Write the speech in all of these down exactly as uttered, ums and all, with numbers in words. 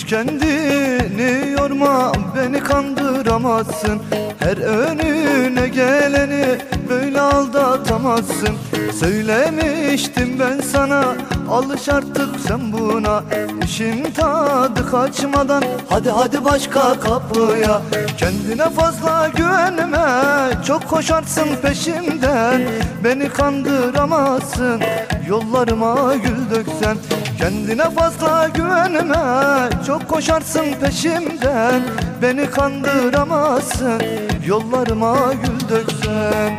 kendini yorma, beni kandıramazsın. Her önüne geleni böyle aldatamazsın. Söylemiştim ben sana, alış artık sen buna. İşin tadı kaçmadan hadi hadi başka kapıya. Kendine fazla güvenme, çok koşarsın peşimden. Beni kandıramazsın, yollarıma gül döksen. Kendine fazla güvenme, çok koşarsın peşimden. Beni kandıramazsın, yollarıma gül döksen.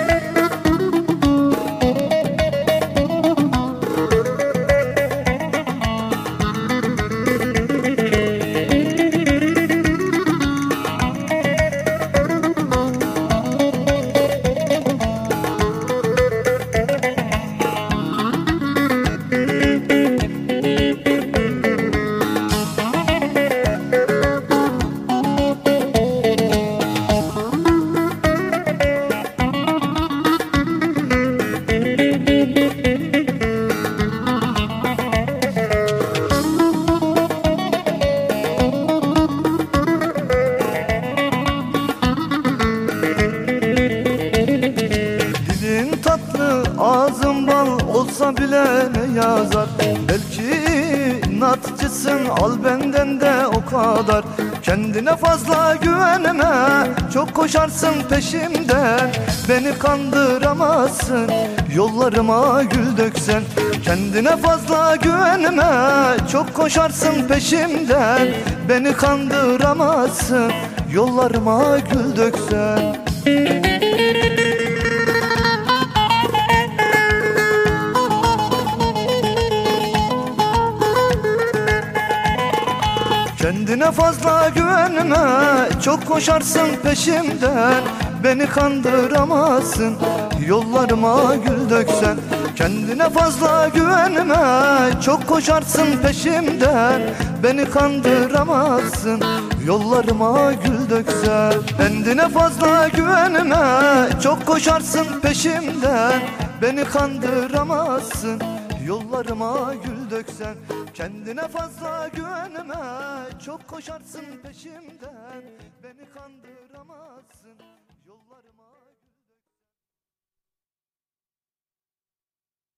Ağzın bal olsa bile ne yazar? Belki inatçısın, al benden de o kadar. Kendine fazla güvenme, çok koşarsın peşimden. Beni kandıramazsın, yollarıma gül döksen. Kendine fazla güvenme, çok koşarsın peşimden. Beni kandıramazsın, yollarıma gül döksen. Kendine fazla güvenme, çok koşarsın peşimden. Beni kandıramazsın, yollarıma gül döksen. Kendine fazla güvenme, çok koşarsın peşimden. Beni kandıramazsın, yollarıma gül döksen. Kendine fazla güvenme, çok koşarsın peşimden. Beni kandıramazsın, yollarıma gül döksen. Kendine fazla güvenme, çok koşarsın peşimden. Beni kandıramazsın, yollarıma